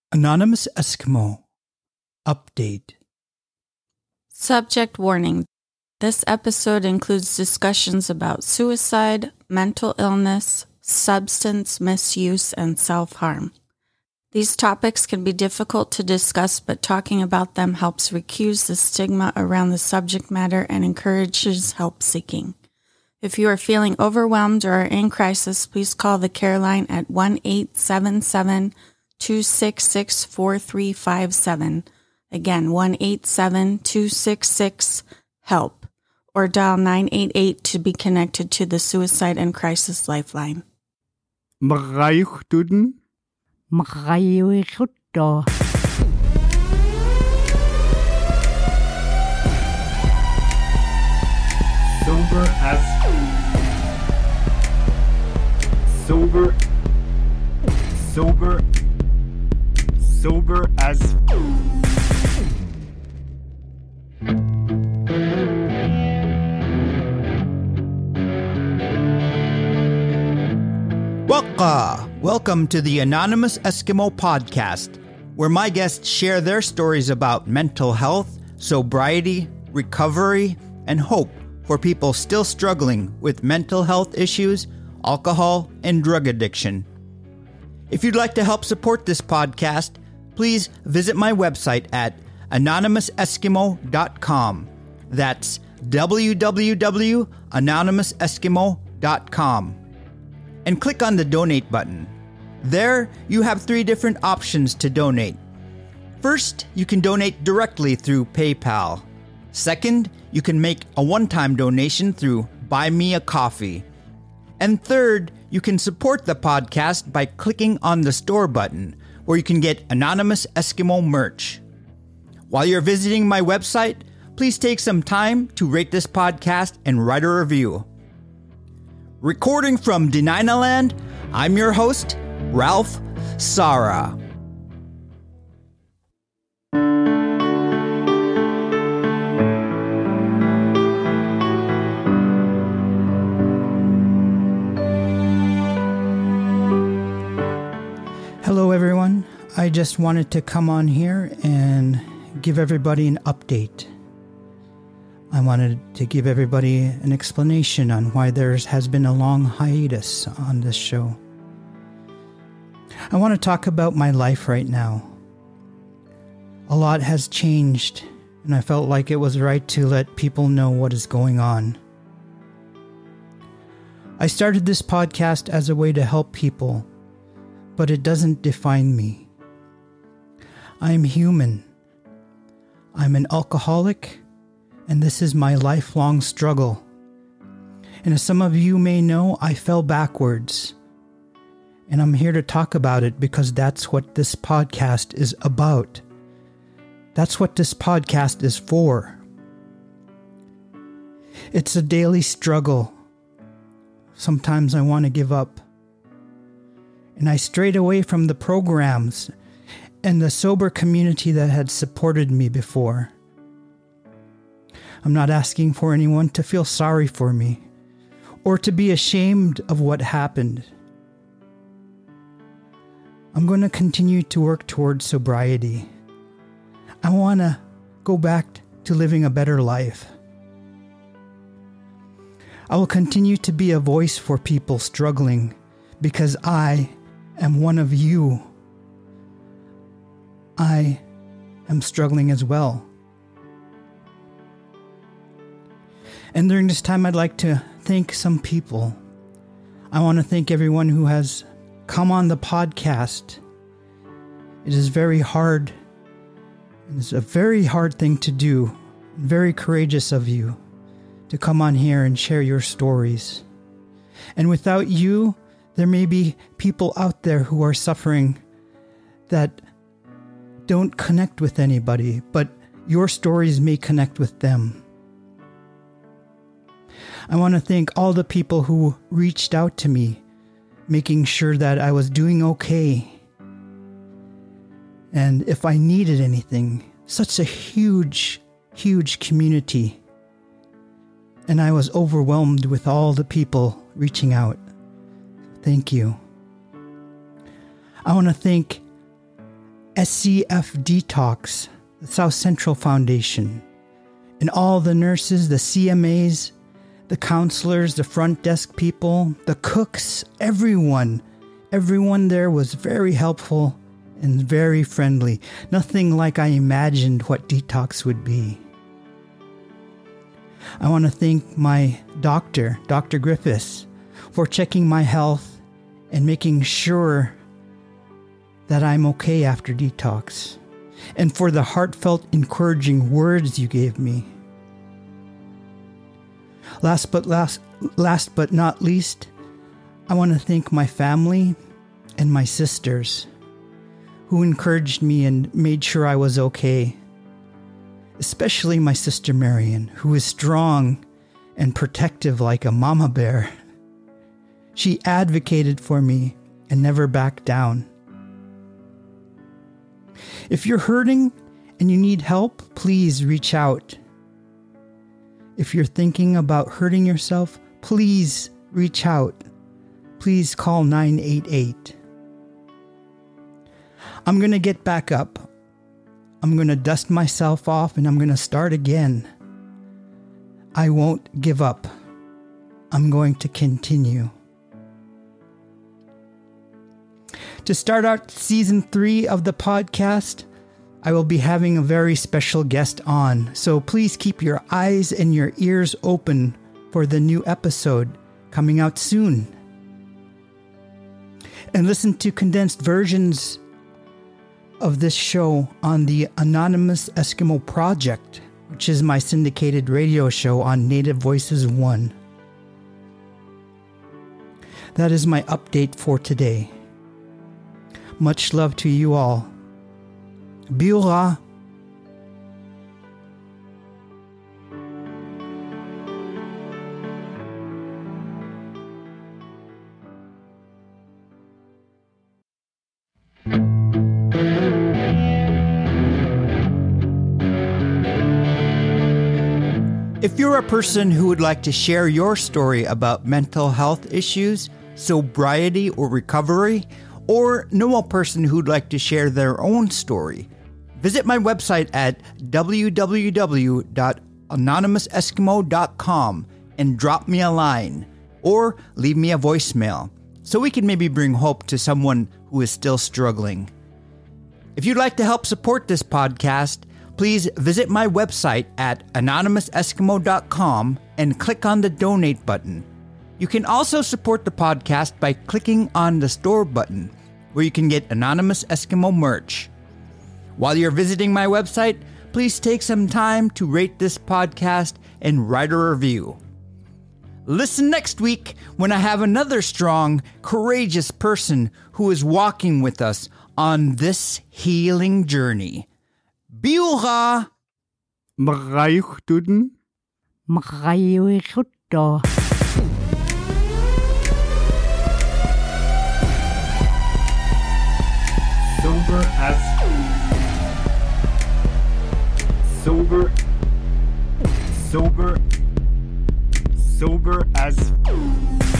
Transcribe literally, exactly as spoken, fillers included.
Anonymous Eskimo Update. Subject warning. This episode includes discussions about suicide, mental illness, substance misuse, and self-harm. These topics can be difficult to discuss, but talking about them helps recuse the stigma around the subject matter and encourages help seeking. If you are feeling overwhelmed or are in crisis, please call the care line at one eight seven seven, two six six, four three five seven. Again, one eight seven, two six six, HELP, or dial nine eight eight to be connected to the Suicide and Crisis Lifeline. Makakayok dun? Makakayok to. Sober as... Sober... Sober... Sober as... Waka! Welcome to the Anonymous Eskimo Podcast, where my guests share their stories about mental health, sobriety, recovery, and hope for people still struggling with mental health issues, alcohol, and drug addiction. If you'd like to help support this podcast, please visit my website at anonymous eskimo dot com. That's w w w dot anonymous eskimo dot com. And click on the donate button. There, you have three different options to donate. First, you can donate directly through PayPal. Second, you can make a one-time donation through Buy Me a Coffee. And third, you can support the podcast by clicking on the store button, where you can get Anonymous Eskimo merch. While you're visiting my website, please take some time to rate this podcast and write a review. Recording from Deninaland, I'm your host, Ralph Sara. Hello everyone, I just wanted to come on here and give everybody an update. I wanted to give everybody an explanation on why there has been a long hiatus on this show. I want to talk about my life right now. A lot has changed, and I felt like it was right to let people know what is going on. I started this podcast as a way to help people, but it doesn't define me. I'm human. I'm an alcoholic, and this is my lifelong struggle. And as some of you may know, I fell backwards. And I'm here to talk about it because that's what this podcast is about. That's what this podcast is for. It's a daily struggle. Sometimes I want to give up. And I strayed away from the programs and the sober community that had supported me before. I'm not asking for anyone to feel sorry for me or to be ashamed of what happened. I'm going to continue to work towards sobriety. I want to go back to living a better life. I will continue to be a voice for people struggling because I am one of you. I am struggling as well. And during this time, I'd like to thank some people. I want to thank everyone who has come on the podcast. It is very hard. It's a very hard thing to do. Very courageous of you to come on here and share your stories. And without you, there may be people out there who are suffering that don't connect with anybody, but your stories may connect with them. I want to thank all the people who reached out to me, making sure that I was doing okay. And if I needed anything, such a huge, huge community. And I was overwhelmed with all the people reaching out. Thank you. I want to thank S C F Detox, the South Central Foundation, and all the nurses, the C M As, the counselors, the front desk people, the cooks, everyone. Everyone there was very helpful and very friendly. Nothing like I imagined what detox would be. I want to thank my doctor, Doctor Griffiths, for checking my health and making sure that I'm okay after detox, and for the heartfelt, encouraging words you gave me. Last but last, last but not least, I want to thank my family and my sisters who encouraged me and made sure I was okay. Especially my sister Marion, who is strong and protective like a mama bear. She advocated for me and never backed down. If you're hurting and you need help, please reach out. If you're thinking about hurting yourself, please reach out. Please call nine eight eight. I'm going to get back up. I'm going to dust myself off and I'm going to start again. I won't give up. I'm going to continue. To start out season three of the podcast, I will be having a very special guest on, so please keep your eyes and your ears open for the new episode coming out soon. And listen to condensed versions of this show on the Anonymous Eskimo Project, which is my syndicated radio show on Native Voices One. That is my update for today. Much love to you all. Biura. If you're a person who would like to share your story about mental health issues, sobriety or recovery, or know a person who'd like to share their own story, visit my website at w w w dot anonymous eskimo dot com and drop me a line or leave me a voicemail so we can maybe bring hope to someone who is still struggling. If you'd like to help support this podcast, please visit my website at anonymous eskimo dot com and click on the donate button. You can also support the podcast by clicking on the store button, where you can get Anonymous Eskimo merch. While you're visiting my website, please take some time to rate this podcast and write a review. Listen next week when I have another strong, courageous person who is walking with us on this healing journey. Biura! Mrayuchtuden. Mrayuchtdo. Sober as sober sober sober as